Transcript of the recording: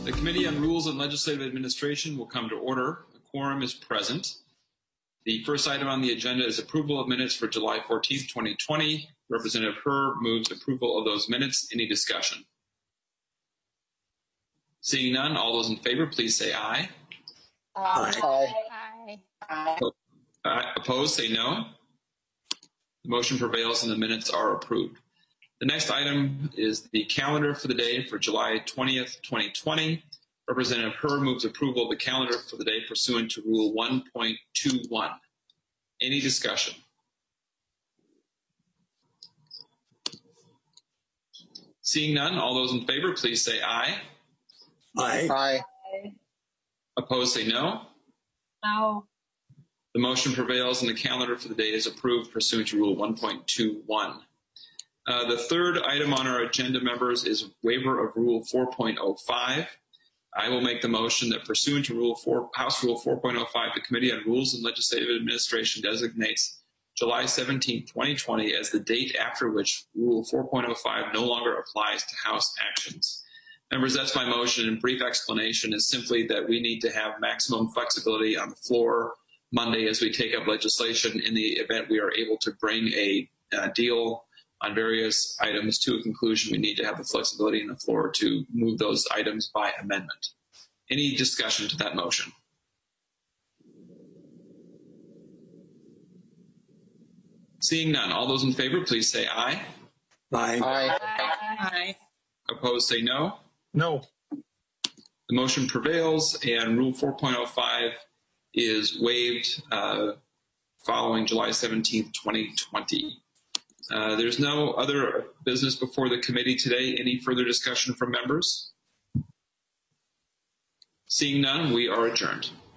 The Committee on Rules and Legislative Administration will come to order. A quorum is present. The first item on the agenda is approval of minutes for July 14th, 2020. Representative Herr moves approval of those minutes. Any discussion? Seeing none, all those in favor, please say aye. Aye. Opposed, say no. The motion prevails and the minutes are approved. The next item is the calendar for the day for July 20th, 2020. Representative Herr moves approval of the calendar for the day pursuant to Rule 1.21. Any discussion? Seeing none, all those in favor, please say aye. Aye. Opposed, say no. No. The motion prevails and the calendar for the day is approved pursuant to Rule 1.21. The third item on our agenda, members, is waiver of Rule 4.05. I will make the motion that pursuant to House Rule 4.05, the Committee on Rules and Legislative Administration designates July 17, 2020 as the date after which Rule 4.05 no longer applies to House actions. Members, that's my motion. In brief explanation is simply that we need to have maximum flexibility on the floor Monday as we take up legislation. In the event we are able to bring a deal on various items to a conclusion, we need to have the flexibility on the floor to move those items by amendment. Any discussion to that motion? Seeing none, all those in favor, please say aye. Aye. Opposed, say no. No. The motion prevails and Rule 4.05 is waived following July 17th, 2020. There's no other business before the committee today. Any further discussion from members? Seeing none, we are adjourned.